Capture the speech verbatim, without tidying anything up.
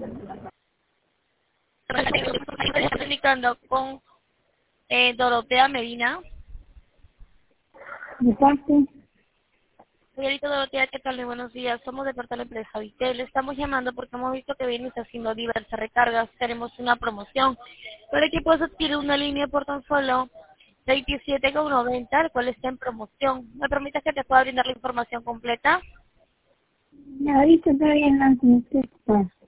Estoy comunicando con eh, Dorotea Medina. ¿De parte? Señorita Dorotea, ¿qué tal? Muy buenos días. Somos de parte de la empresa Vitel. Le estamos llamando porque hemos visto que vienes haciendo diversas recargas. Tenemos una promoción para que puedas adquirir una línea por tan solo veintisiete con noventa, el cual está en promoción. ¿Me permites que te pueda brindar la información completa? Ahorita todavía no necesito.